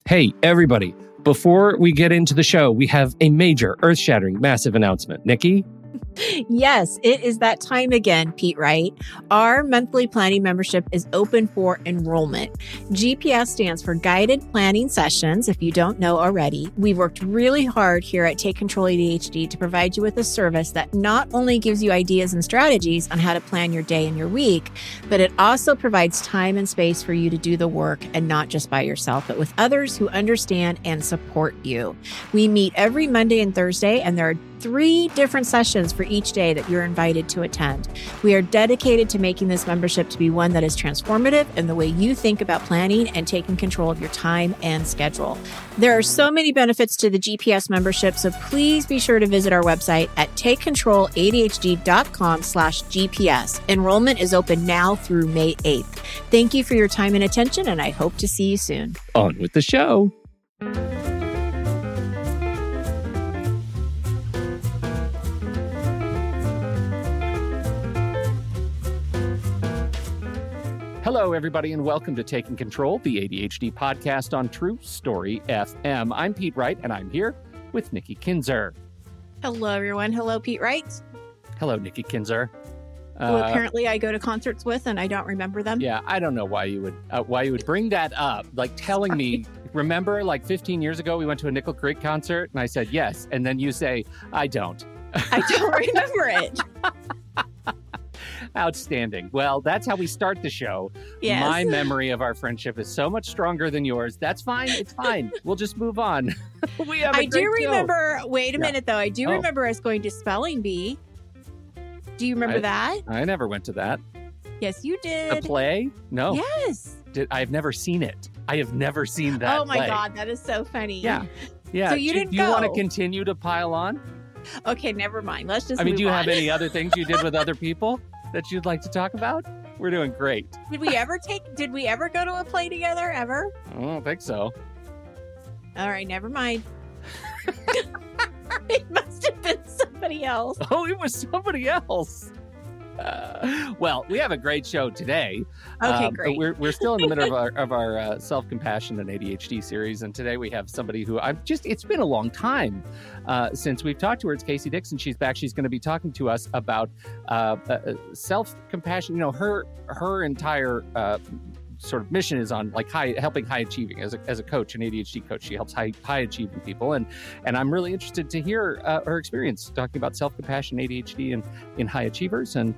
Hey, everybody. Before we get into the show, we have a major, earth-shattering, massive announcement. Nikki? Yes, it is that time again, Pete Wright. Our monthly planning membership is open for enrollment. GPS stands for Guided Planning Sessions, if you don't know already. We've worked really hard here at Take Control ADHD to provide you with a service that not only gives you ideas and strategies on how to plan your day and your week, but it also provides time and space for you to do the work, and not just by yourself, but with others who understand and support you. We meet every Monday and Thursday, and there are 3 different sessions for each day that you're invited to attend. We are dedicated to making this membership to be one that is transformative in the way you think about planning and taking control of your time and schedule. There are so many benefits to the GPS membership, so please be sure to visit our website at takecontroladhd.com/GPS. Enrollment is open now through May 8th. Thank you for your time and attention, and I hope to see you soon. On with the show. Hello, everybody, and welcome to Taking Control, the ADHD podcast on True Story FM. I'm Pete Wright, and I'm here with Nikki Kinzer. Hello, everyone. Hello, Pete Wright. Hello, Nikki Kinzer. Who apparently I go to concerts with, and I don't remember them. Yeah, I don't know why you would bring that up, like telling me. Remember, like 15 years ago, we went to a Nickel Creek concert, and I said yes, and then you say I don't. I don't remember it. Outstanding. Well, that's how we start the show. Yes. My memory of our friendship is so much stronger than yours. That's fine. It's fine. We'll just move on. I do remember. Wait a minute, though. I do remember us going to Spelling Bee. Do you remember that? I never went to that. Yes, you did. The play? No. Yes. I've never seen it. I have never seen that. Oh my play. God, that is so funny. Yeah. So you didn't go. Do you want to continue to pile on? Okay, never mind. Let's just. Do you have any other things you did with other people that you'd like to talk about? We're doing great. Did we ever go to a play together ever? I don't think so. All right, never mind. It must have been somebody else. Oh, it was somebody else. Well, we have a great show today. Okay, great. We're still in the middle of our self-compassion and ADHD series, and today we have somebody who it's been a long time since we've talked to her. It's Casey Dixon. She's back. She's going to be talking to us about self-compassion. You know, her entire sort of mission is on like helping high achieving as a coach, an ADHD coach. She helps high achieving people, and I'm really interested to hear her experience talking about self-compassion, ADHD, and in high achievers. And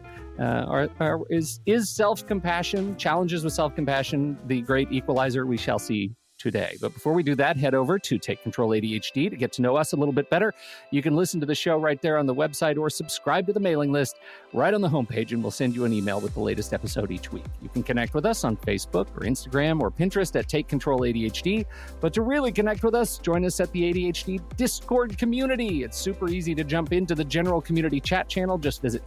is self-compassion, challenges with self-compassion, the great equalizer? We shall see today. But before we do that, head over to Take Control ADHD to get to know us a little bit better. You can listen to the show right there on the website or subscribe to the mailing list right on the homepage, and we'll send you an email with the latest episode each week. You can connect with us on Facebook or Instagram or Pinterest at Take Control ADHD. But to really connect with us, join us at the ADHD Discord community. It's super easy to jump into the general community chat channel. Just visit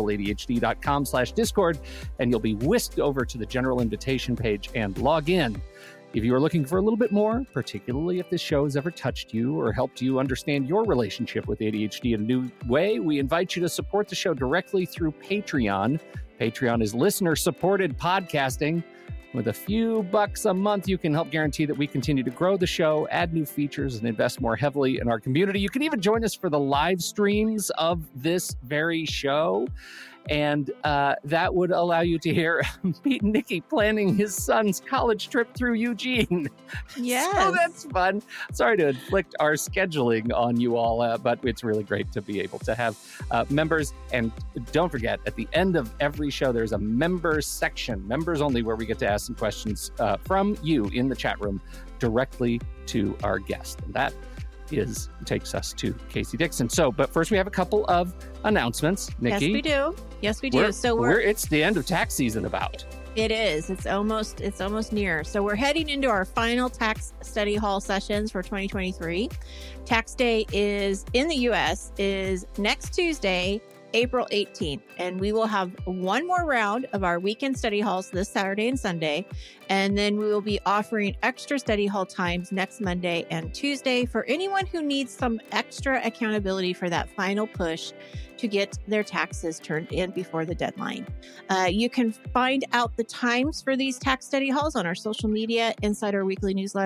takecontroladhd.com/Discord, and you'll be whisked over to the general invitation page and log in. If you are looking for a little bit more, particularly if this show has ever touched you or helped you understand your relationship with ADHD in a new way, we invite you to support the show directly through Patreon. Patreon is listener-supported podcasting. With a few bucks a month, you can help guarantee that we continue to grow the show, add new features, and invest more heavily in our community. You can even join us for the live streams of this very show. And that would allow you to hear Pete and Nikki planning his son's college trip through Eugene. Yes. So that's fun. Sorry to inflict our scheduling on you all, but it's really great to be able to have members. And don't forget, at the end of every show, there's a members section, members only, where we get to ask some questions from you in the chat room directly to our guest. And that takes us to Casey Dixon. But first we have a couple of announcements. Nikki? Yes, we do. It's the end of tax season about. It is. It's almost near. So we're heading into our final tax study hall sessions for 2023. Tax day is in the U.S. is next Tuesday, April 18th, and we will have one more round of our weekend study halls this Saturday and Sunday, and then we will be offering extra study hall times next Monday and Tuesday for anyone who needs some extra accountability for that final push to get their taxes turned in before the deadline. You can find out the times for these tax study halls on our social media, inside our weekly newsletter,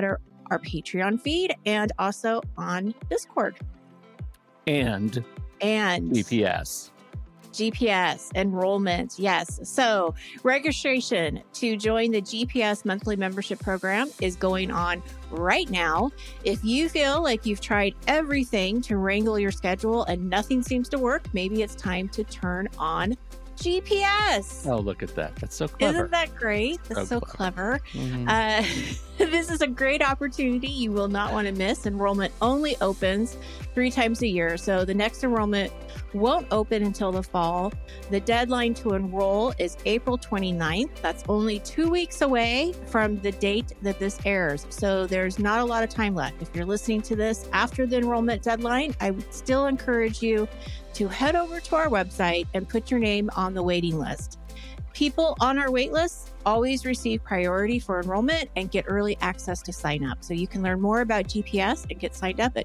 our Patreon feed, and also on Discord. And GPS. GPS enrollment. Yes. So registration to join the GPS monthly membership program is going on right now. If you feel like you've tried everything to wrangle your schedule and nothing seems to work, maybe it's time to turn on GPS. Oh, look at that. That's so clever. Isn't that great? That's so clever. Mm-hmm. This is a great opportunity you will not want to miss. Enrollment only opens 3 times a year. So the next enrollment won't open until the fall. The deadline to enroll is April 29th. That's only 2 weeks away from the date that this airs. So there's not a lot of time left. If you're listening to this after the enrollment deadline, I would still encourage you to head over to our website and put your name on the waiting list. People on our wait list always receive priority for enrollment and get early access to sign up. So you can learn more about GPS and get signed up at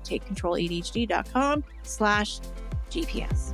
takecontroladhd.com/GPS.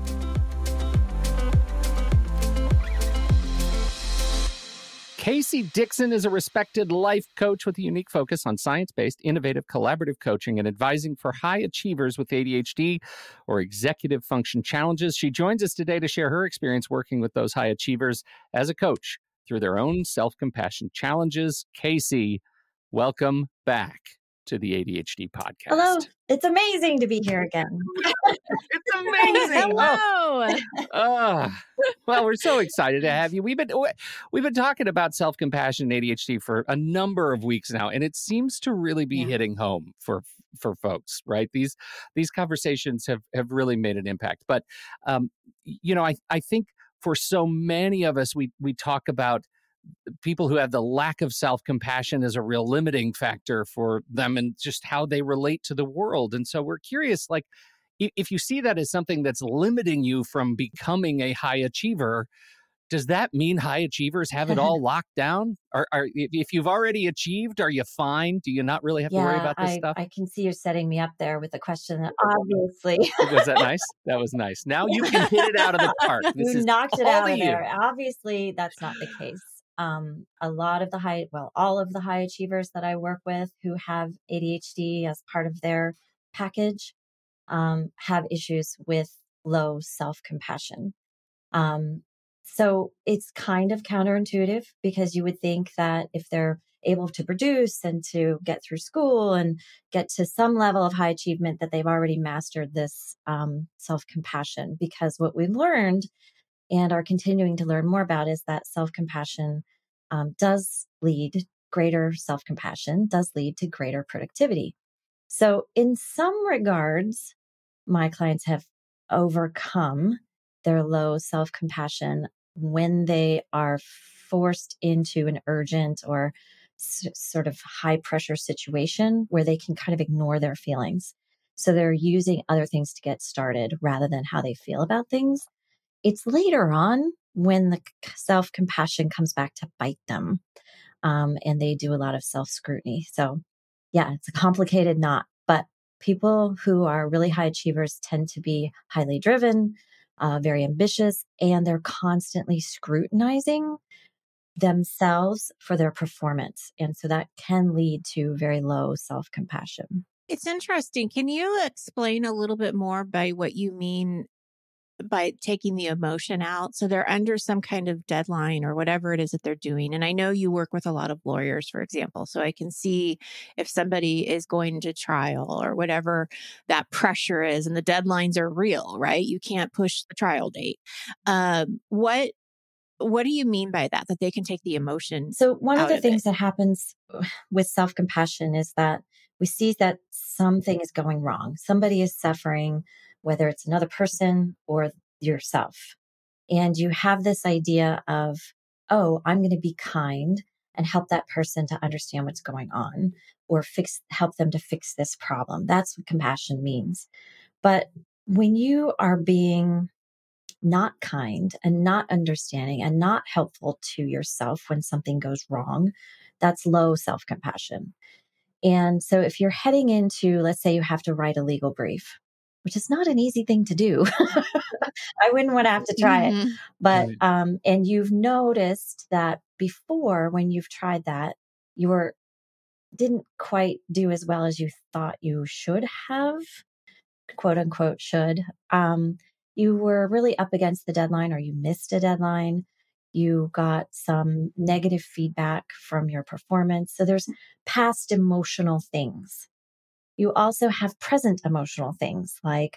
Casey Dixon is a respected life coach with a unique focus on science-based, innovative, collaborative coaching and advising for high achievers with ADHD or executive function challenges. She joins us today to share her experience working with those high achievers as a coach through their own self-compassion challenges. Casey, welcome back to the ADHD podcast. Hello. It's amazing to be here again. It's amazing. Hello. Well, we're so excited to have you. We've been talking about self-compassion and ADHD for a number of weeks now, and it seems to really be hitting home for folks, right? These conversations have really made an impact. But I think for so many of us, we talk about people who have the lack of self-compassion as a real limiting factor for them and just how they relate to the world. And so we're curious, like, if you see that as something that's limiting you from becoming a high achiever, does that mean high achievers have it all locked down? Or if you've already achieved, are you fine? Do you not really have to worry about this stuff? I can see you're setting me up there with a question that obviously. Was that nice? That was nice. Now you can hit it out of the park. You knocked it out of there. Obviously, that's not the case. All of the high achievers that I work with who have ADHD as part of their package have issues with low self-compassion. So it's kind of counterintuitive because you would think that if they're able to produce and to get through school and get to some level of high achievement, that they've already mastered this self-compassion. Because what we've learned and are continuing to learn more about is that self-compassion greater self-compassion does lead to greater productivity. So in some regards, my clients have overcome their low self-compassion when they are forced into an urgent or sort of high pressure situation where they can kind of ignore their feelings. So they're using other things to get started rather than how they feel about things. It's later on when the self-compassion comes back to bite them, and they do a lot of self-scrutiny. So yeah, it's a complicated knot, but people who are really high achievers tend to be highly driven, very ambitious, and they're constantly scrutinizing themselves for their performance. And so that can lead to very low self-compassion. It's interesting. Can you explain a little bit more by what you mean by taking the emotion out? So they're under some kind of deadline or whatever it is that they're doing. And I know you work with a lot of lawyers, for example, so I can see if somebody is going to trial or whatever that pressure is, and the deadlines are real, right? You can't push the trial date. What do you mean by that they can take the emotion? So one of the things that happens with self-compassion is that we see that something is going wrong. Somebody is suffering, whether it's another person or yourself. And you have this idea of, oh, I'm going to be kind and help that person to understand what's going on or help them to fix this problem. That's what compassion means. But when you are being not kind and not understanding and not helpful to yourself when something goes wrong, that's low self-compassion. And so if you're heading into, let's say you have to write a legal brief, which is not an easy thing to do. I wouldn't want to have to try it. But, and you've noticed that before when you've tried that, your didn't quite do as well as you thought you should have, quote unquote, should. You were really up against the deadline or you missed a deadline. You got some negative feedback from your performance. So there's past emotional things. You also have present emotional things like,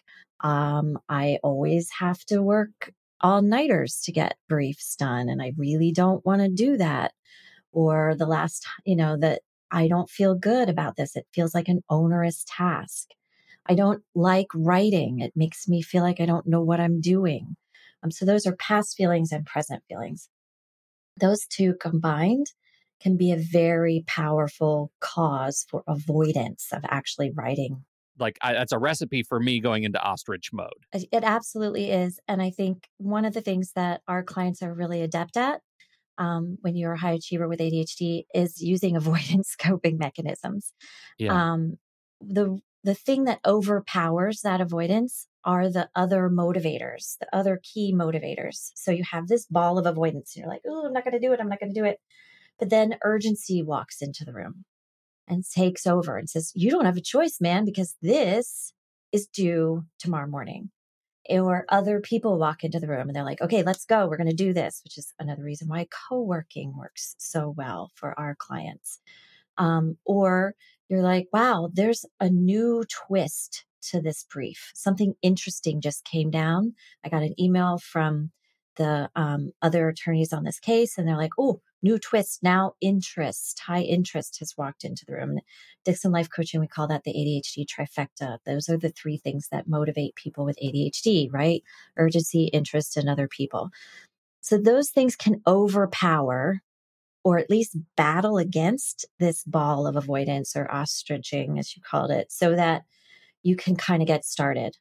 I always have to work all nighters to get briefs done, and I really don't want to do that. Or the last, that I don't feel good about this. It feels like an onerous task. I don't like writing. It makes me feel like I don't know what I'm doing. So those are past feelings and present feelings. Those two combined can be a very powerful cause for avoidance of actually writing. Like that's a recipe for me going into ostrich mode. It absolutely is. And I think one of the things that our clients are really adept at when you're a high achiever with ADHD is using avoidance coping mechanisms. Yeah. The thing that overpowers that avoidance are the other motivators, the other key motivators. So you have this ball of avoidance and you're like, oh, I'm not going to do it. I'm not going to do it. But then urgency walks into the room and takes over and says, you don't have a choice, man, because this is due tomorrow morning. Or other people walk into the room and they're like, okay, let's go. We're going to do this, which is another reason why co-working works so well for our clients. Or you're like, wow, there's a new twist to this brief. Something interesting just came down. I got an email from the other attorneys on this case, and they're like, oh, new twist, now interest, high interest has walked into the room. And Dixon Life Coaching, we call that the ADHD trifecta. Those are the three things that motivate people with ADHD, right? Urgency, interest, and other people. So those things can overpower or at least battle against this ball of avoidance or ostriching, as you called it, so that you can kind of get started.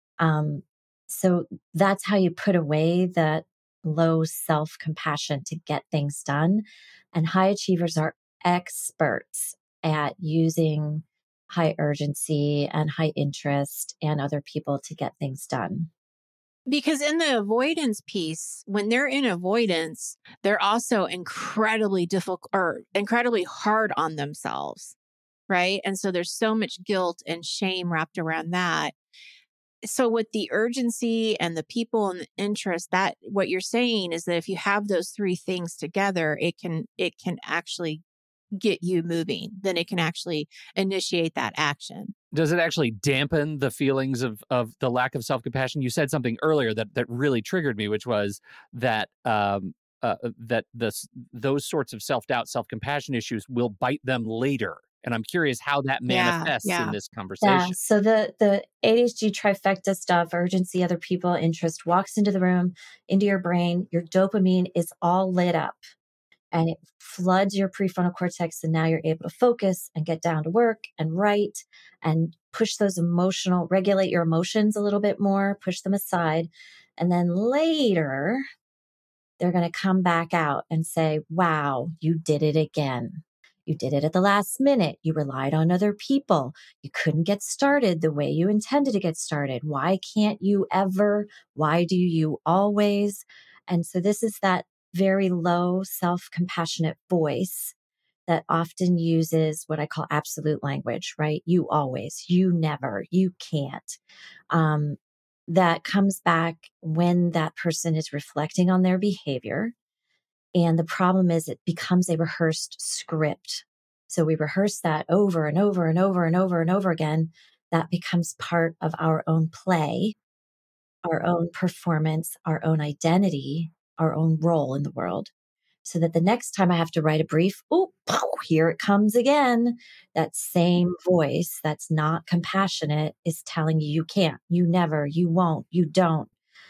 So that's how you put away that low self-compassion to get things done. And high achievers are experts at using high urgency and high interest and other people to get things done. Because in the avoidance piece, when they're in avoidance, they're also incredibly difficult or incredibly hard on themselves, right? And so there's so much guilt and shame wrapped around that. So with the urgency and the people and the interest, that what you're saying is that if you have those three things together, it can actually get you moving. Then it can actually initiate that action. Does it actually dampen the feelings of the lack of self-compassion? You said something earlier that really triggered me, which was that those sorts of self-doubt, self-compassion issues will bite them later. And I'm curious how that manifests in this conversation. Yeah. So the ADHD trifecta stuff, urgency, other people, interest, walks into the room, into your brain. Your dopamine is all lit up and it floods your prefrontal cortex. And now you're able to focus and get down to work and write and push those regulate your emotions a little bit more, push them aside. And then later, they're going to come back out and say, wow, you did it again. You did it at the last minute. You relied on other people. You couldn't get started the way you intended to get started. Why can't you ever? Why do you always? And so this is that very low self-compassionate voice that often uses what I call absolute language, right? You always, you never, you can't. That comes back when that person is reflecting on their behavior. And the problem is it becomes a rehearsed script. So we rehearse that over and over and over and over and over again. That becomes part of our own play, our own performance, our own identity, our own role in the world. So that the next time I have to write a brief, here it comes again. That same voice that's not compassionate is telling you you can't, you never, you won't, you don't.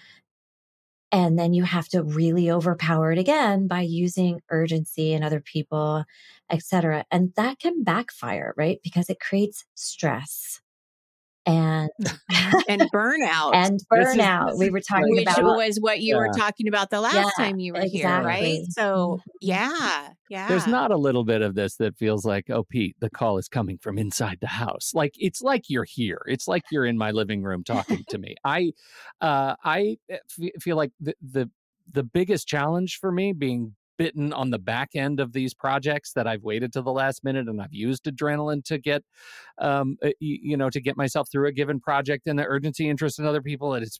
And then you have to really overpower it again by using urgency and other people, et cetera. And that can backfire, right? Because it creates stress and burnout. And burnout. We were talking which about. was what you were talking about the last time you were here, right? So, yeah. There's not a little bit of this that feels like, oh, Pete, the call is coming from inside the house. Like, it's like you're here. It's like you're in my living room talking to me. I feel like the biggest challenge for me being bitten on the back end of these projects that I've waited to the last minute, and I've used adrenaline to get, to get myself through a given project, and the urgency, interest in other people. And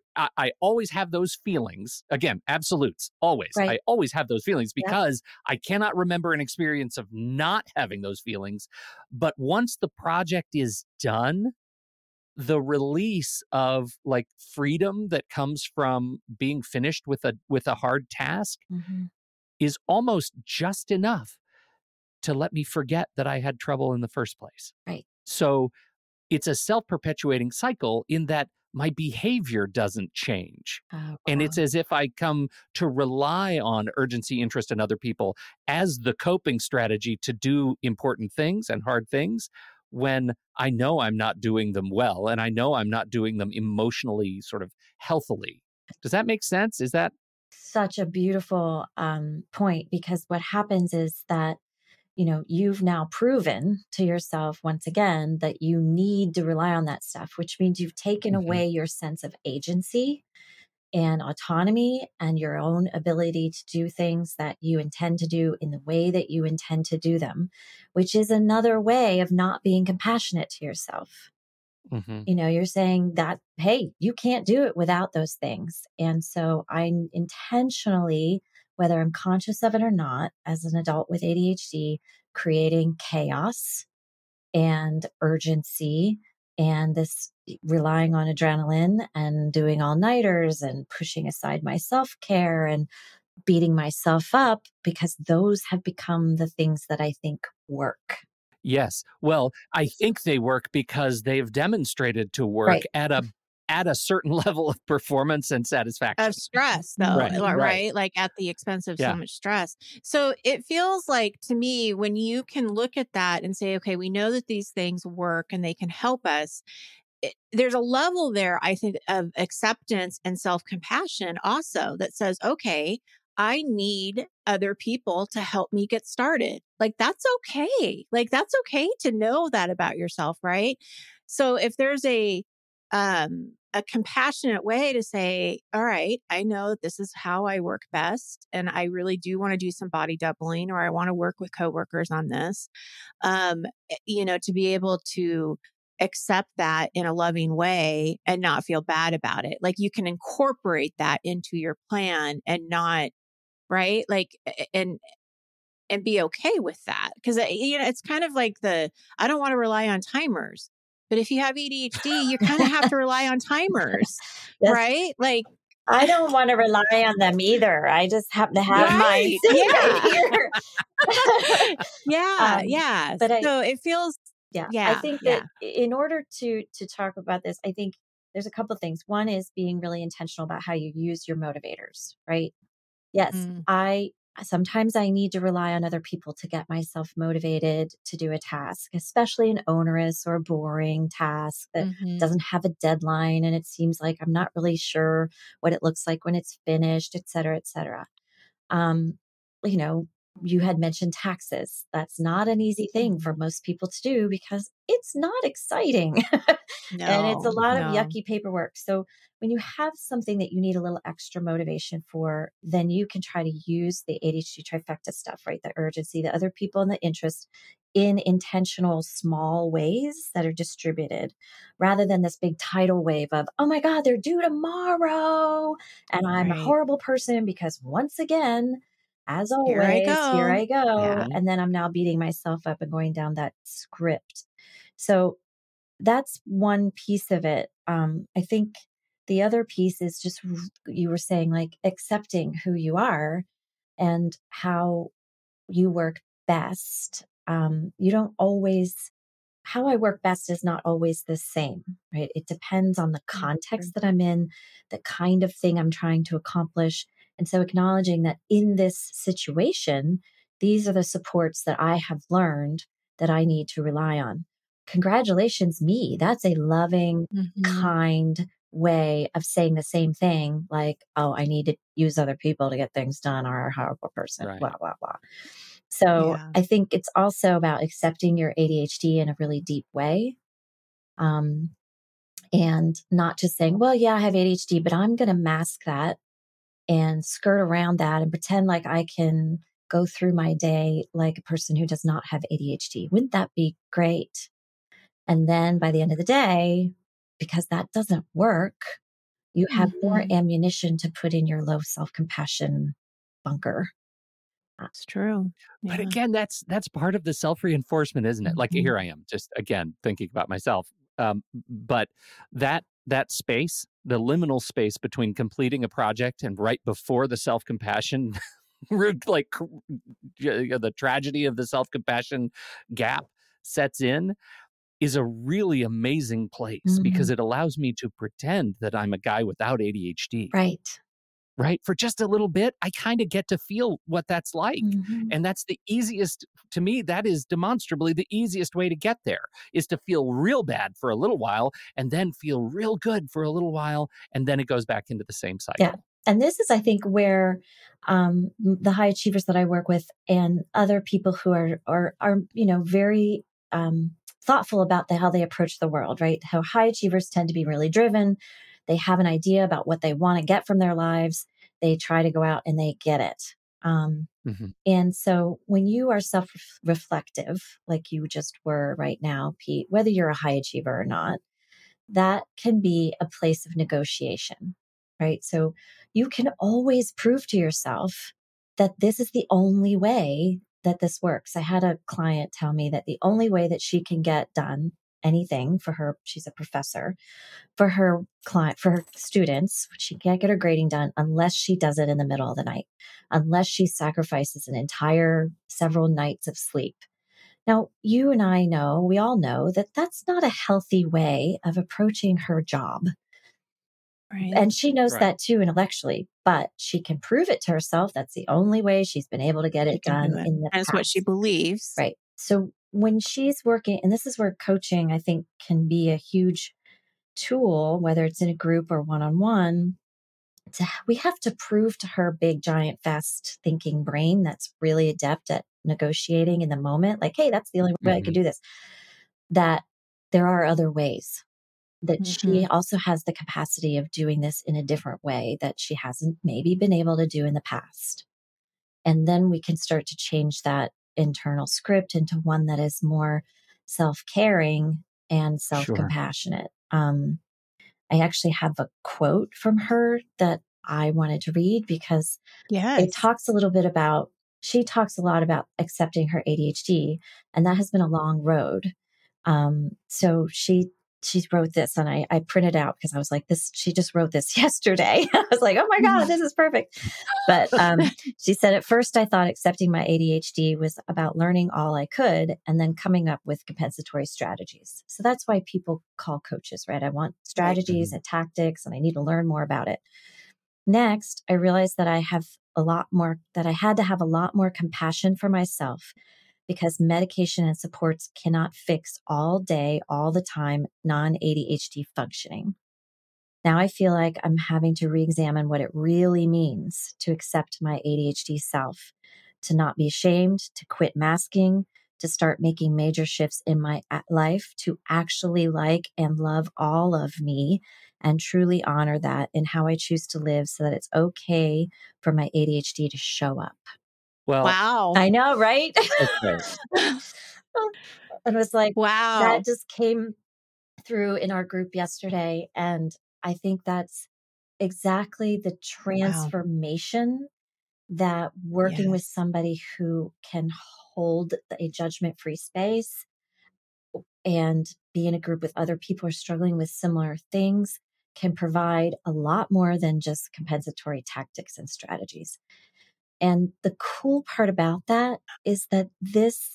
I always have those feelings. Again, absolutes, always. Right. I always have those feelings Yep. because I cannot remember an experience of not having those feelings. But once the project is done, the release of like freedom that comes from being finished with a hard task Mm-hmm. is almost just enough to let me forget that I had trouble in the first place. Right. So it's a self-perpetuating cycle in that my behavior doesn't change. Oh, And wow. it's as if I come to rely on urgency, interest in other people as the coping strategy to do important things and hard things when I know I'm not doing them well, and I know I'm not doing them emotionally sort of healthily. Does that make sense? Is that Such a beautiful point, because what happens is that, you've now proven to yourself once again that you need to rely on that stuff, which means you've taken Mhm. away your sense of agency and autonomy and your own ability to do things that you intend to do in the way that you intend to do them, which is another way of not being compassionate to yourself. Mhm. You're saying that, hey, you can't do it without those things. And so I intentionally, whether I'm conscious of it or not, as an adult with ADHD, creating chaos and urgency and this relying on adrenaline and doing all nighters and pushing aside my self care and beating myself up, because those have become the things that I think work. Yes. Well, I think they work because they've demonstrated to work Right. at a certain level of performance and satisfaction. Of stress, though, Right, right. right? Like at the expense of Yeah. so much stress. So it feels like to me, when you can look at that and say, okay, we know that these things work and they can help us. There's a level there, I think, of acceptance and self-compassion also that says, okay, I need other people to help me get started. Like, that's okay. Like, that's okay to know that about yourself, right? So if there's a compassionate way to say, all right, I know that this is how I work best. And I really do want to do some body doubling, or I want to work with coworkers on this. To be able to accept that in a loving way and not feel bad about it. Like you can incorporate that into your plan and not, right? Like, and be okay with that. Cause it's kind of like I don't want to rely on timers, but if you have ADHD, you kind of have to rely on timers, Yes. right? Like, I don't want to rely on them either. I just happen to have mine right. sitting Yeah. right here. Yeah. But So it feels, I think that yeah. in order to talk about this, I think there's a couple of things. One is being really intentional about how you use your motivators, right? Yes, Mm. sometimes I need to rely on other people to get myself motivated to do a task, especially an onerous or boring task that Mhm. doesn't have a deadline and it seems like I'm not really sure what it looks like when it's finished, et cetera, et cetera. Um, you know, you had mentioned taxes. That's not an easy thing for most people to do because it's not exciting and it's a No, lot of no. yucky paperwork. So when you have something that you need a little extra motivation for, then you can try to use the ADHD trifecta stuff, right? The urgency, the other people, and the interest in intentional small ways that are distributed rather than this big tidal wave of, oh my God, they're due tomorrow. And I'm a Right. horrible person because once again, as Here I always, here go. I go. Yeah. And then I'm now beating myself up and going down that script. So that's one piece of it. I think the other piece is just you were saying, like accepting who you are and how you work best. You don't always, how I work best is not always the same, right? It depends on the Mm, context that I'm in, the kind of thing I'm trying to accomplish. And so acknowledging that in this situation, these are the supports that I have learned that I need to rely on. Congratulations, me. That's a loving, mhm. kind way of saying the same thing, like, oh, I need to use other people to get things done, or a horrible person, Right. blah, blah, blah. So Yeah. I think it's also about accepting your ADHD in a really deep way. Um, and not just saying, well, yeah, I have ADHD, but I'm going to mask that and skirt around that and pretend like I can go through my day like a person who does not have ADHD. Wouldn't that be great? And then by the end of the day, because that doesn't work, you have more ammunition to put in your low self-compassion bunker. That's true. But again, that's part of the self-reinforcement, isn't it? Like here I am, just again thinking about myself. But that space, the liminal space between completing a project and right before the self-compassion, like the tragedy of the self-compassion gap sets in, is a really amazing place because it allows me to pretend that I'm a guy without ADHD. Right. For just a little bit, I kind of get to feel what that's like. And that's the easiest, to me, that is demonstrably the easiest way to get there, is to feel real bad for a little while and then feel real good for a little while. And then it goes back into the same cycle. Yeah. And this is, I think, where the high achievers that I work with and other people who are very thoughtful about how they approach the world, right? How high achievers tend to be really driven. They have an idea about what they want to get from their lives. They try to go out and they get it. And so when you are self-reflective, like you just were right now, Pete, whether you're a high achiever or not, that can be a place of negotiation, right? So you can always prove to yourself that this is the only way that this works. I had a client tell me that the only way that she can get done anything for her, she's a professor, for her students, she can't get her grading done unless she does it in the middle of the night, unless she sacrifices an entire several nights of sleep. Now, you and I know, we all know that that's not a healthy way of approaching her job. Right. And she knows that too intellectually, but she can prove it to herself. That's the only way she's been able to get it done in the past. That's what she believes. Right. So when she's working, and this is where coaching, I think, can be a huge tool, whether it's in a group or one-on-one, we have to prove to her big, giant, fast thinking brain that's really adept at negotiating in the moment, like, hey, that's the only way I could do this, that there are other ways, that she also has the capacity of doing this in a different way that she hasn't maybe been able to do in the past. And then we can start to change that internal script into one that is more self-caring and self-compassionate. I actually have a quote from her that I wanted to read because it talks a little bit about, she talks a lot about accepting her ADHD, and that has been a long road. So she wrote this, and I printed out because I was like, she just wrote this yesterday. I was like, oh my God, this is perfect. But she said, at first I thought accepting my ADHD was about learning all I could and then coming up with compensatory strategies. So that's why people call coaches, right? I want strategies and tactics, and I need to learn more about it. Next, I realized that I had to have a lot more compassion for myself, because medication and supports cannot fix all day, all the time, non-ADHD functioning. Now I feel like I'm having to re-examine what it really means to accept my ADHD self, to not be ashamed, to quit masking, to start making major shifts in my life, to actually like and love all of me and truly honor that in how I choose to live, so that it's okay for my ADHD to show up. Well, wow. I know, right? Okay. It was like, wow. That just came through in our group yesterday. And I think that's exactly the transformation that working with somebody who can hold a judgment-free space and be in a group with other people who are struggling with similar things can provide a lot more than just compensatory tactics and strategies. And the cool part about that is that this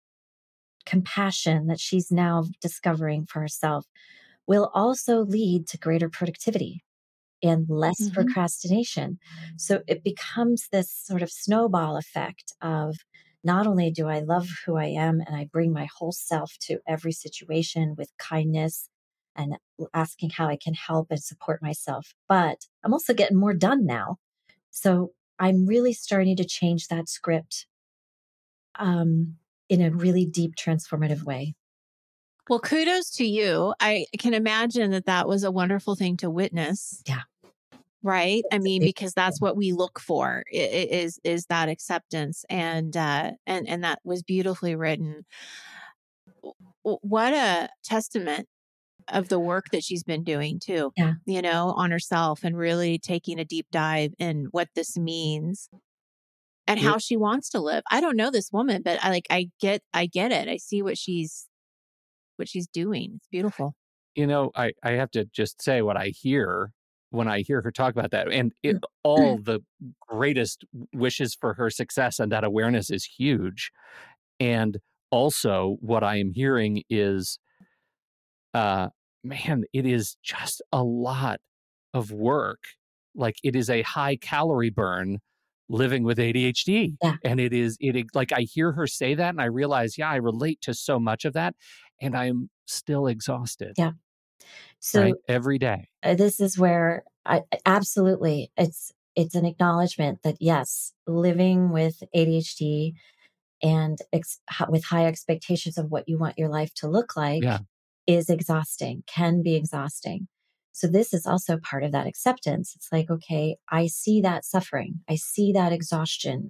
compassion that she's now discovering for herself will also lead to greater productivity and less procrastination. So it becomes this sort of snowball effect of, not only do I love who I am and I bring my whole self to every situation with kindness and asking how I can help and support myself, but I'm also getting more done now. So I'm really starting to change that script in a really deep, transformative way. Well, kudos to you. I can imagine that was a wonderful thing to witness. Yeah. Right. I mean, because that's what we look for is that acceptance. And that was beautifully written. What a testament of the work that she's been doing too, Yeah. on herself and really taking a deep dive in what this means and how she wants to live. I don't know this woman, but I get it. I see what she's doing. It's beautiful. I have to just say what I hear when I hear her talk about that, and all the greatest wishes for her success, and that awareness is huge. And also what I am hearing is, man, it is just a lot of work. Like, it is a high calorie burn living with ADHD. Yeah. And like, I hear her say that and I realize, I relate to so much of that, and I'm still exhausted. Yeah. So right? Every day. This is where I absolutely, it's an acknowledgement that yes, living with ADHD and with high expectations of what you want your life to look like is exhausting, can be exhausting. So this is also part of that acceptance. It's like, okay, I see that suffering. I see that exhaustion.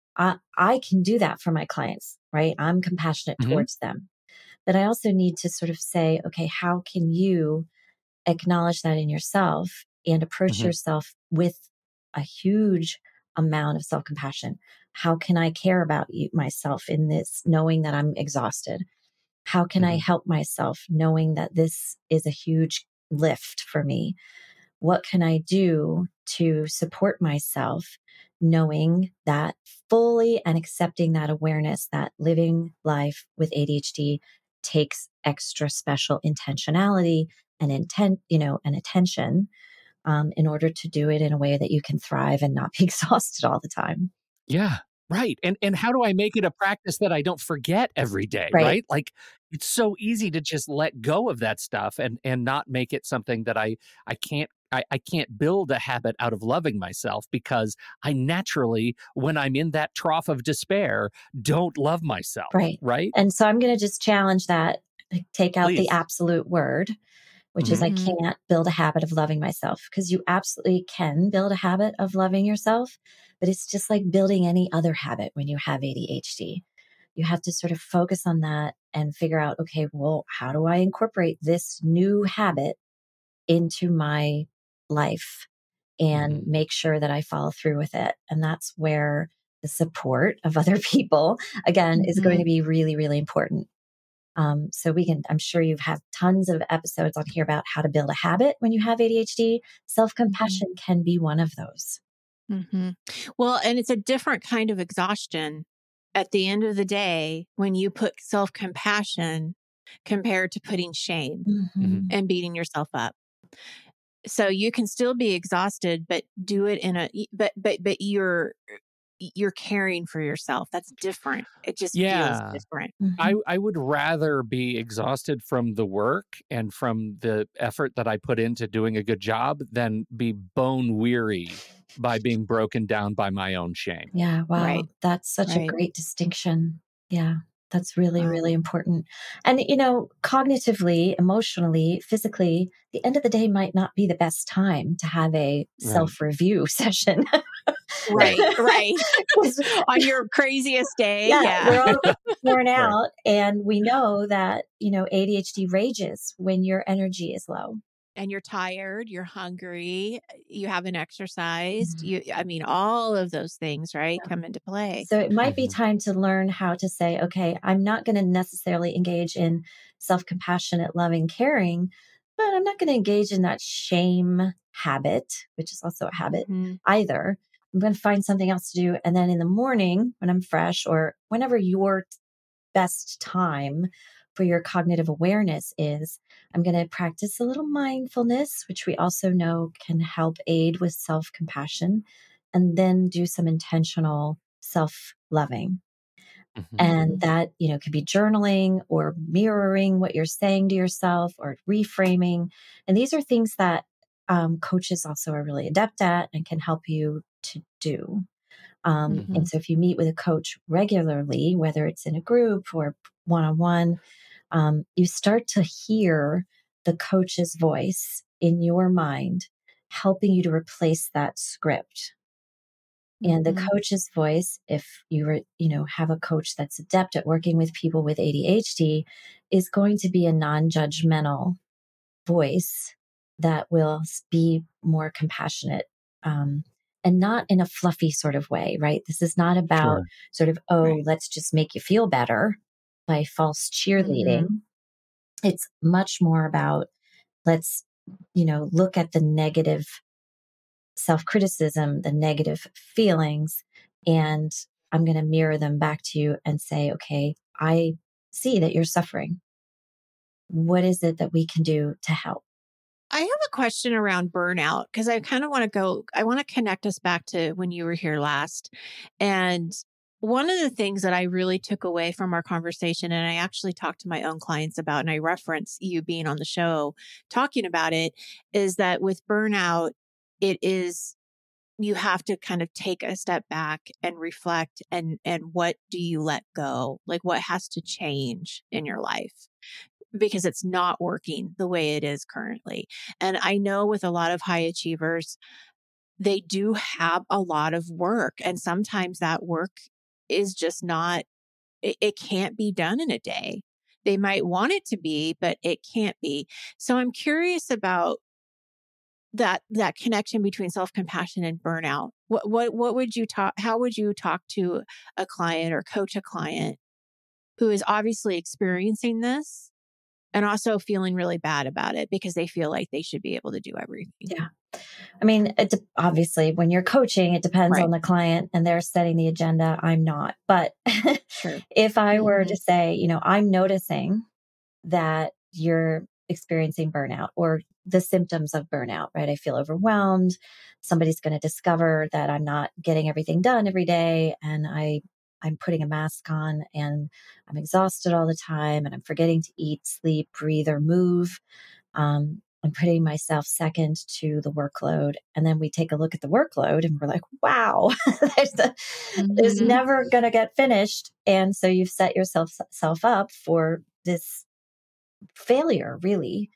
I can do that for my clients, right? I'm compassionate towards them. But I also need to sort of say, okay, how can you acknowledge that in yourself and approach yourself with a huge amount of self-compassion? How can I care about myself in this, knowing that I'm exhausted? How can I help myself knowing that this is a huge lift for me? What can I do to support myself, knowing that fully and accepting that awareness that living life with ADHD takes extra special intentionality and intent, and attention, in order to do it in a way that you can thrive and not be exhausted all the time. Yeah. Right. And how do I make it a practice that I don't forget every day? Right. Like, it's so easy to just let go of that stuff and not make it something that I can't build a habit out of loving myself, because I naturally, when I'm in that trough of despair, don't love myself. Right. And so I'm going to just challenge that, take out the absolute word, which is I can't build a habit of loving myself, because you absolutely can build a habit of loving yourself, but it's just like building any other habit when you have ADHD. You have to sort of focus on that and figure out, okay, well, how do I incorporate this new habit into my life and make sure that I follow through with it? And that's where the support of other people, again, is going to be really, really important. So I'm sure you've had tons of episodes on here about how to build a habit when you have ADHD. Self-compassion can be one of those. Well, and it's a different kind of exhaustion at the end of the day when you put self-compassion compared to putting shame and beating yourself up. So you can still be exhausted, but do it but you're caring for yourself. That's different. It just feels different. I would rather be exhausted from the work and from the effort that I put into doing a good job than be bone weary by being broken down by my own shame. Yeah. Wow. That's such a great distinction. Yeah. That's really, really important. And, cognitively, emotionally, physically, the end of the day might not be the best time to have a self-review session. Right. On your craziest day. We're all worn out. And we know that, ADHD rages when your energy is low. And you're tired, you're hungry, you haven't exercised. All of those things, come into play. So it might be time to learn how to say, okay, I'm not going to necessarily engage in self-compassionate, loving, caring, but I'm not going to engage in that shame habit, which is also a habit either. I'm going to find something else to do. And then in the morning when I'm fresh, or whenever your best time for your cognitive awareness is, I'm going to practice a little mindfulness, which we also know can help aid with self-compassion, and then do some intentional self-loving. And that, could be journaling or mirroring what you're saying to yourself, or reframing. And these are things that coaches also are really adept at and can help you to do. And so if you meet with a coach regularly, whether it's in a group or one-on-one, you start to hear the coach's voice in your mind, helping you to replace that script. And the Mhm. coach's voice, if have a coach that's adept at working with people with ADHD, is going to be a non-judgmental voice that will be more compassionate, and not in a fluffy sort of way, right? This is not about Sure. sort of, Right. oh, let's just make you feel better by false cheerleading. Mhm. It's much more about, let's, look at the negative self criticism, the negative feelings, and I'm going to mirror them back to you and say, okay, I see that you're suffering. What is it that we can do to help? I have a question around burnout because I kind of want to I want to connect us back to when you were here last. And one of the things that I really took away from our conversation, and I actually talked to my own clients about, and I reference you being on the show talking about it, is that with burnout, it is, you have to kind of take a step back and reflect, and what do you let go? Like what has to change in your life? Because it's not working the way it is currently. And I know with a lot of high achievers, they do have a lot of work. And sometimes that work is just not, it can't be done in a day. They might want it to be, but it can't be. So I'm curious about that connection between self-compassion and burnout. What would you talk, how would you talk to a client or coach a client who is obviously experiencing this and also feeling really bad about it because they feel like they should be able to do everything? Yeah. I mean, obviously, when you're coaching, it depends Right. on the client and they're setting the agenda. I'm not. But Sure. if I were Mhm. to say, I'm noticing that you're experiencing burnout or the symptoms of burnout, right? I feel overwhelmed. Somebody's going to discover that I'm not getting everything done every day, and I'm putting a mask on and I'm exhausted all the time and I'm forgetting to eat, sleep, breathe, or move. I'm putting myself second to the workload. And then we take a look at the workload and we're like, wow, there's Mhm. never going to get finished. And so you've set yourself up for this failure, really.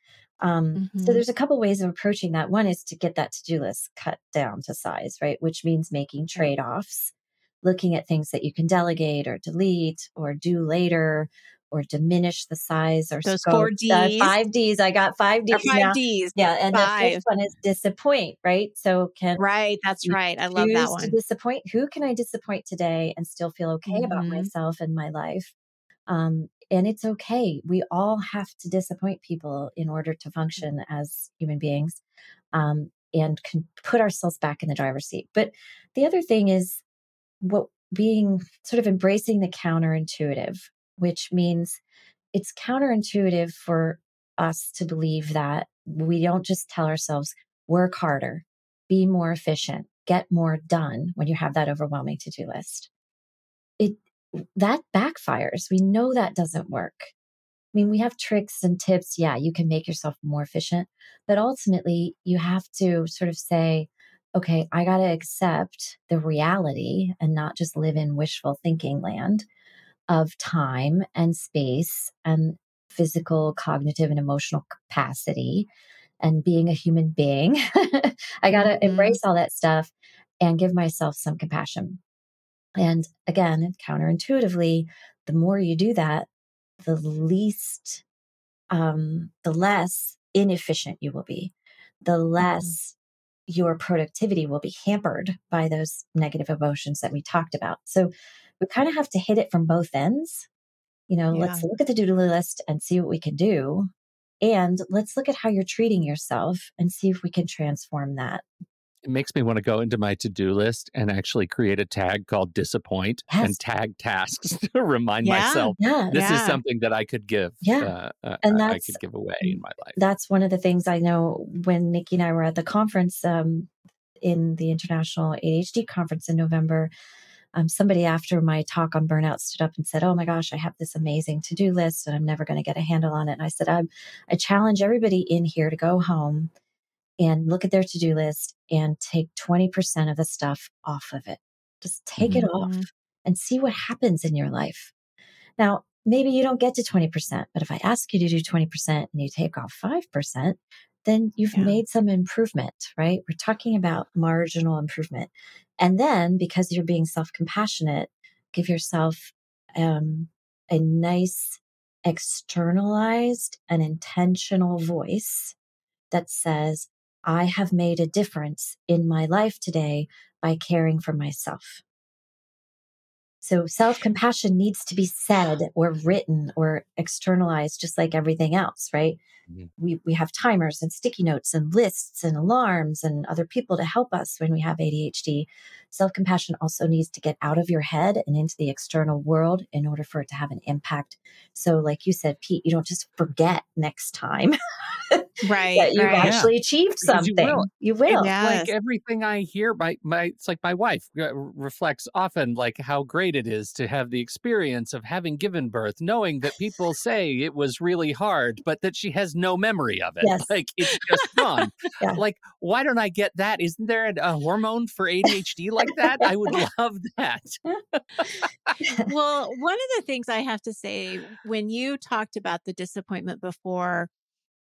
So Mhm. there's a couple ways of approaching that. One is to get that to-do list cut down to size, right? Which means making Right. trade-offs, looking at things that you can delegate or delete or do later or diminish the size or Those 4 scope. Ds 5 Ds. I got five or Ds 5 now. Ds. Yeah. And the fifth 5. one is disappoint, right? So can Right, that's you right. I love that choose to one. disappoint? Who can I disappoint today and still feel okay about Mhm. myself and my life? And it's okay. We all have to disappoint people in order to function as human beings, and can put ourselves back in the driver's seat. But the other thing is what being sort of embracing the counterintuitive, which means it's counterintuitive for us to believe that we don't just tell ourselves, work harder, be more efficient, get more done when you have that overwhelming to do list. It that backfires. We know that doesn't work. I mean, we have tricks and tips. Yeah, you can make yourself more efficient, but ultimately you have to sort of say, okay, I got to accept the reality and not just live in wishful thinking land of time and space and physical, cognitive, and emotional capacity and being a human being. I got to Mhm. embrace all that stuff and give myself some compassion. And again, counterintuitively, the more you do that, the least, the less inefficient you will be, the Mhm. less your productivity will be hampered by those negative emotions that we talked about. So we kind of have to hit it from both ends. Yeah. Let's look at the to-do list and see what we can do. And let's look at how you're treating yourself and see if we can transform that. It makes me want to go into my to-do list and actually create a tag called disappoint and Yes. tag tasks to remind Yeah. myself Yeah. this is Yeah. something that I could give, Yeah. And I could give away in my life. that's one of the things I know when Nikki and I were at the conference, in the International ADHD conference in November. Somebody after my talk on burnout stood up and said, "Oh my gosh, I have this amazing to-do list and I'm never going to get a handle on it." And I said, I challenge everybody in here to go home and look at their to-do list and take 20% of the stuff off of it. Just take it Mhm. off Mhm. and see what happens in your life. Now, maybe you don't get to 20%, but if I ask you to do 20% and you take off 5%, then you've Yeah. made some improvement, right? We're talking about marginal improvement. And then because you're being self-compassionate, give yourself a nice externalized and intentional voice that says, I have made a difference in my life today by caring for myself. So self-compassion needs to be said or written or externalized, just like everything else, right? Mhm. We have timers and sticky notes and lists and alarms and other people to help us when we have ADHD. Self-compassion also needs to get out of your head and into the external world in order for it to have an impact. So like you said, Pete, you don't just forget next time Right. that you've Right. Yeah, actually achieved because you will. something. You It's will. like Yes. everything I hear, it's like my wife reflects often like how great it is to have the experience of having given birth, knowing that people say it was really hard, but that she has no memory of it. Yes. Like it's just gone. Yeah. Like, why don't I get that? Isn't there a hormone for ADHD like that? I would love that. Well, one of the things I have to say, when you talked about the disappointment before,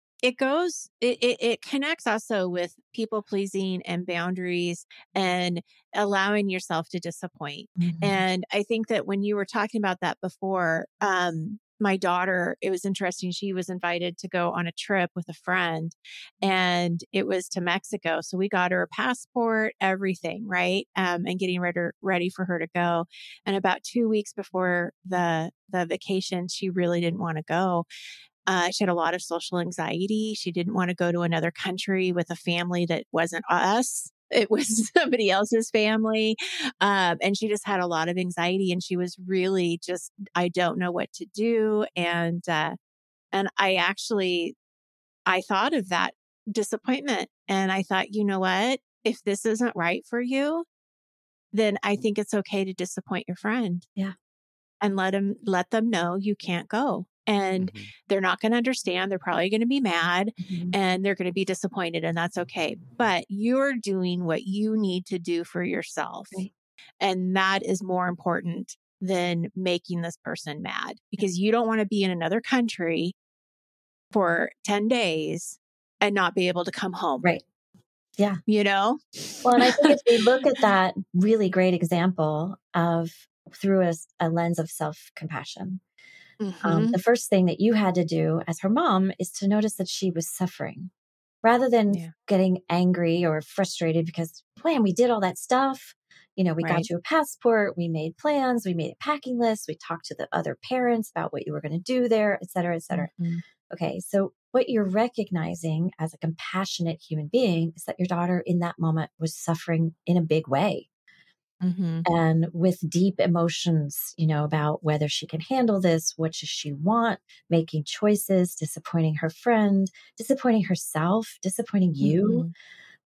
it connects also with people pleasing and boundaries and allowing yourself to disappoint. Mhm. And I think that when you were talking about that before, my daughter, it was interesting. She was invited to go on a trip with a friend and it was to Mexico. So we got her a passport, everything, right? And getting ready for her to go. And about 2 weeks before the vacation, she really didn't want to go. She had a lot of social anxiety. She didn't want to go to another country with a family that wasn't us. It was somebody else's family. And she just had a lot of anxiety and she was really just, I don't know what to do. And I thought of that disappointment and I thought, you know what? If this isn't right for you, then I think it's okay to disappoint your friend Yeah. and let them know you can't go. And Mhm. they're not going to understand. They're probably going to be mad Mhm. and they're going to be disappointed and that's okay. But you're doing what you need to do for yourself. Right. And that is more important than making this person mad because you don't want to be in another country for 10 days and not be able to come home, Right. Yeah. you know? Well, and I think if we look at that really great example of through a lens of self-compassion, Hmm. the first thing that you had to do as her mom is to notice that she was suffering rather than Yeah. getting angry or frustrated because, man, we did all that stuff. We got Right. you a passport, we made plans, we made a packing list, we talked to the other parents about what you were going to do there, et cetera, et cetera. Hmm. Okay, so what you're recognizing as a compassionate human being is that your daughter in that moment was suffering in a big way Hmm. and with deep emotions, about whether she can handle this, what does she want, making choices, disappointing her friend, disappointing herself, disappointing you. Hmm.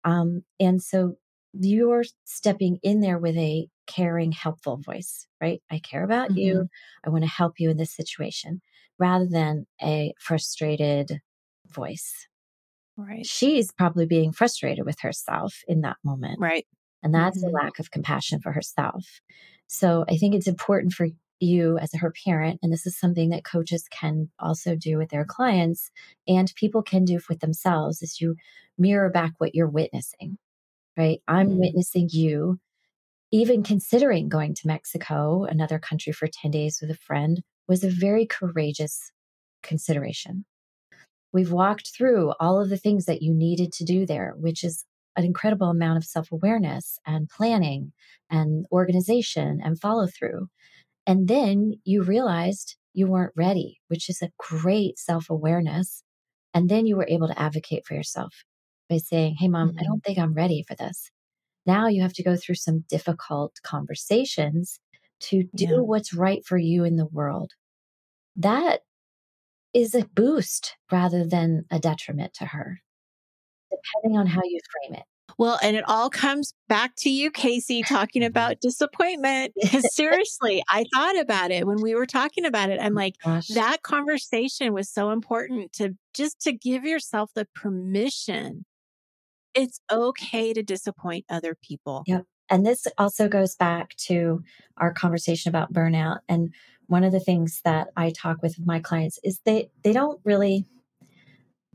And so you're stepping in there with a caring, helpful voice, right? I care about Hmm. you. I want to help you in this situation rather than a frustrated voice. Right. She's probably being frustrated with herself in that moment. Right. And that's a Hmm. lack of compassion for herself. So I think it's important for you as her parent, and this is something that coaches can also do with their clients and people can do with themselves, is you mirror back what you're witnessing, right? I'm Hmm. witnessing you even considering going to Mexico, another country for 10 days with a friend, was a very courageous consideration. We've walked through all of the things that you needed to do there, which is an incredible amount of self awareness and planning and organization and follow through. And then you realized you weren't ready, which is a great self awareness. And then you were able to advocate for yourself by saying, Hey, mom, I Hmm. don't think I'm ready for this. Now you have to go through some difficult conversations to do Yeah. what's right for you in the world. That is a boost rather than a detriment to her, depending on how you frame Well, and it all comes back to you, Casey, talking Mhm. about disappointment. it. Because seriously, I thought about it when we were talking about it. I'm like, Gosh. that conversation was so important to just to give yourself the permission. It's okay to disappoint other people. Yep. And this also goes back to our conversation about burnout. And one of the things that I talk with my clients is they don't really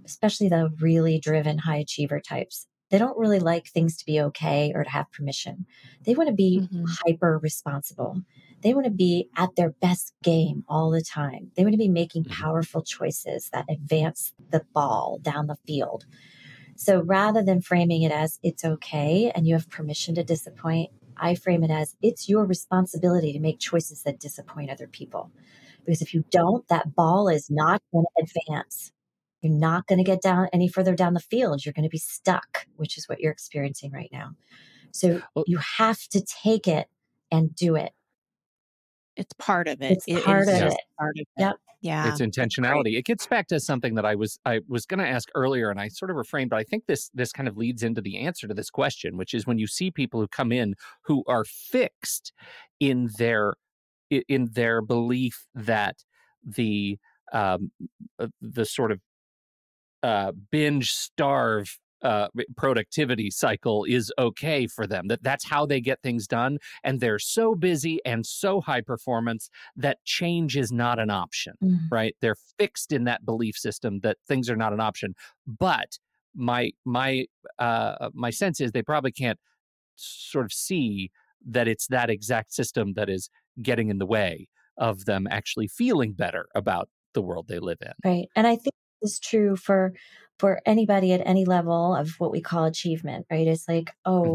especially the really driven high achiever types, they don't really like things to be okay or to have permission. They want to be hyper responsible. They want to be at their best game all the time. They want to be making powerful choices that advance the ball down the field. So rather than framing it as it's okay and you have permission to disappoint, I frame it as it's your responsibility to make choices that disappoint other people. Because if you don't, that ball is not going to advance. You're not going to get down any further down the field. You're going to be stuck, which is what you're experiencing right now. So you have to take it and do it. It's part of it. It's part of just it. part of it. Yep. Yeah. It's intentionality. It gets back to something that I was going to ask earlier, and I sort of refrained, but I think this kind of leads into the answer to this question, which is when you see people who come in who are fixed in their belief that the sort of binge starve productivity cycle is okay for them, that's how they get things done, and they're so busy and so high performance that change is not an option, right? They're fixed in that belief system that things are not an option. But my sense is they probably can't sort of see that it's that exact system that is getting in the way of them actually feeling better about the world they live in. Right. And I think this is true for anybody at any level of what we call achievement, right? It's like,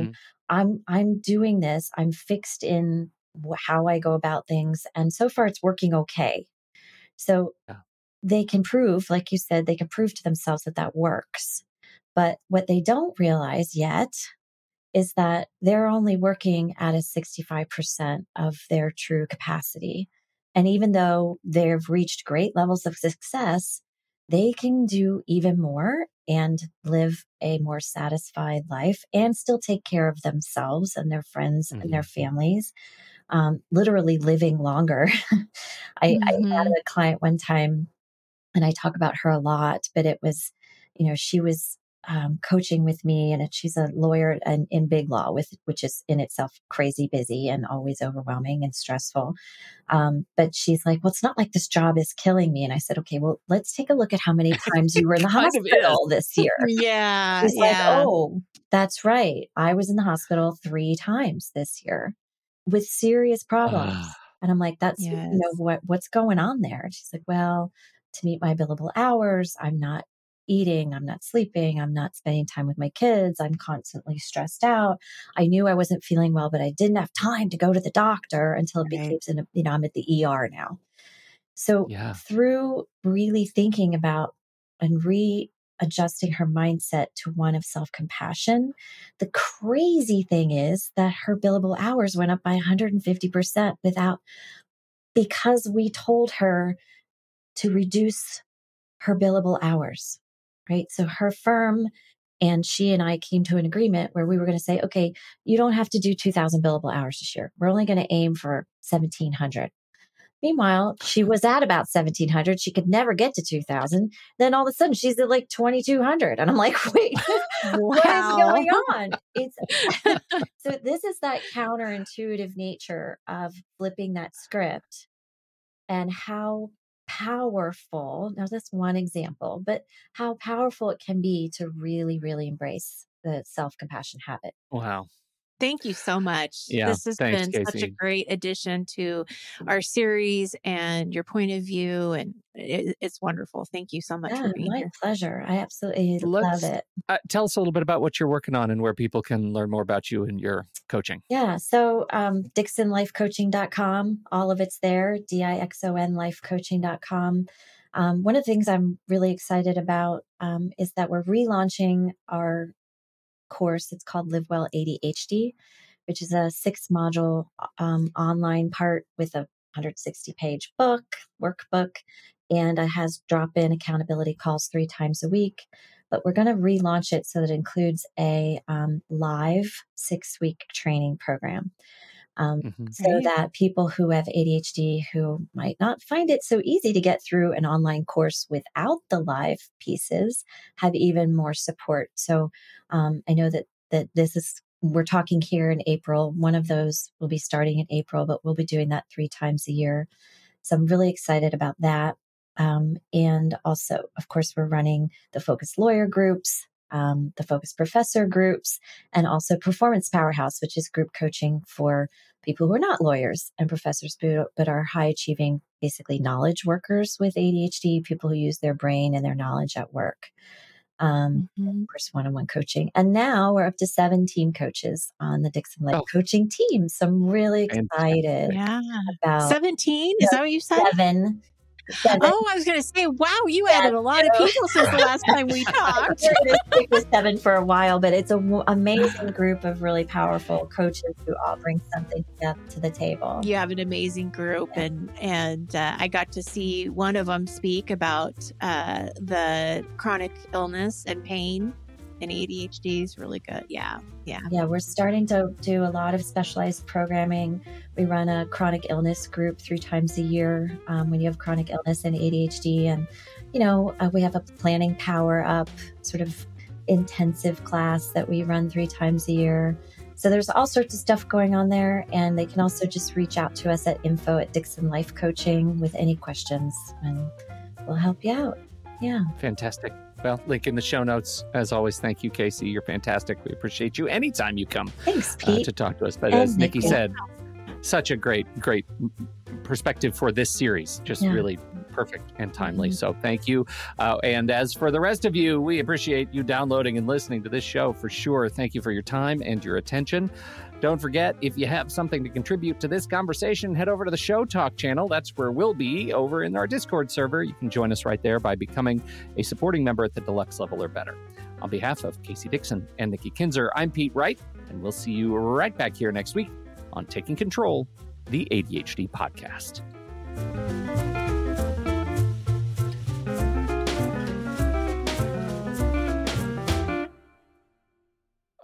I'm doing this. I'm fixed in how I go about things. And so far it's working okay. So they can prove, like you said, they can prove to themselves that that works. But what they don't realize yet is that they're only working at a 65% of their true capacity. And even though they've reached great levels of success, they can do even more and live a more satisfied life and still take care of themselves and their friends and their families, literally living longer. I had a client one time, and I talk about her a lot, but it was, she was coaching with me, and she's a lawyer in big law, which is in itself crazy busy and always overwhelming and stressful. But she's like, well, it's not like this job is killing me. And I said, okay, well, let's take a look at how many times you were in the hospital this year. Yeah. She's like, oh, that's right. I was in the hospital 3 times this year with serious problems. And I'm like, that's, what's going on there? And she's like, well, to meet my billable hours, I'm not eating, I'm not sleeping, I'm not spending time with my kids, I'm constantly stressed out. I knew I wasn't feeling well, but I didn't have time to go to the doctor until it became, I'm at the ER now. So through really thinking about and readjusting her mindset to one of self-compassion, the crazy thing is that her billable hours went up by 150% because we told her to reduce her billable hours, right? So her firm and she and I came to an agreement where we were going to say, okay, you don't have to do 2,000 billable hours this year. We're only going to aim for 1,700. Meanwhile, she was at about 1,700. She could never get to 2,000. Then all of a sudden she's at like 2,200. And I'm like, wait, what is going on? So this is that counterintuitive nature of flipping that script and how powerful, now that's one example, but how powerful it can be to really, really embrace the self-compassion habit. Wow. Thank you so much. Yeah, this has thanks, been such a Casey. great addition to our series and your point of view. And it's wonderful. Thank you so much for being my here. pleasure. I absolutely love it. Tell us a little bit about what you're working on and where people can learn more about you and your coaching. Yeah. So DixonLifeCoaching.com, all of it's there, DIXONLifeCoaching.com. One of the things I'm really excited about is that we're relaunching our course. It's called Live Well ADHD, which is a 6-module online part with a 160-page workbook, and it has drop-in accountability calls 3 times a week. But we're going to relaunch it so that it includes a live 6-week training program. So that people who have ADHD who might not find it so easy to get through an online course without the live pieces have even more support. So I know that we're talking here in April. One of those will be starting in April, but we'll be doing that 3 times a year. So I'm really excited about that. And also, of course, we're running the Focus Lawyer groups, the Focus Professor groups, and also Performance Powerhouse, which is group coaching for people who are not lawyers and professors, but are high achieving, basically knowledge workers with ADHD, people who use their brain and their knowledge at work. Of course, one-on-one coaching. And now we're up to 7 team coaches on the Dixon Life coaching team. So I'm really excited about 17. Is that what you said? 7. Oh, I was going to say, wow, you added a lot of people since the last time we talked. We're going to stick with 7 for a while, but it's an amazing group of really powerful coaches who all bring something to the table. You have an amazing group, and I got to see one of them speak about the chronic illness and pain. And ADHD is really good. Yeah. We're starting to do a lot of specialized programming. We run a chronic illness group 3 times a year when you have chronic illness and ADHD. And, we have a planning power up sort of intensive class that we run 3 times a year. So there's all sorts of stuff going on there. And they can also just reach out to us at info@Dixon Life Coaching with any questions, and we'll help you out. Yeah. Fantastic. Well, link in the show notes. As always, thank you, Casey. You're fantastic. We appreciate you anytime you come to talk to us. But as Nikki said, such a great perspective for this series. Just really perfect and timely. So thank you. And as for the rest of you, we appreciate you downloading and listening to this show for sure. Thank you for your time and your attention. Don't forget, if you have something to contribute to this conversation, head over to the Show Talk channel. That's where we'll be over in our Discord server. You can join us right there by becoming a supporting member at the deluxe level or better. On behalf of Casey Dixon and Nikki Kinzer, I'm Pete Wright, and we'll see you right back here next week on Taking Control, the ADHD podcast.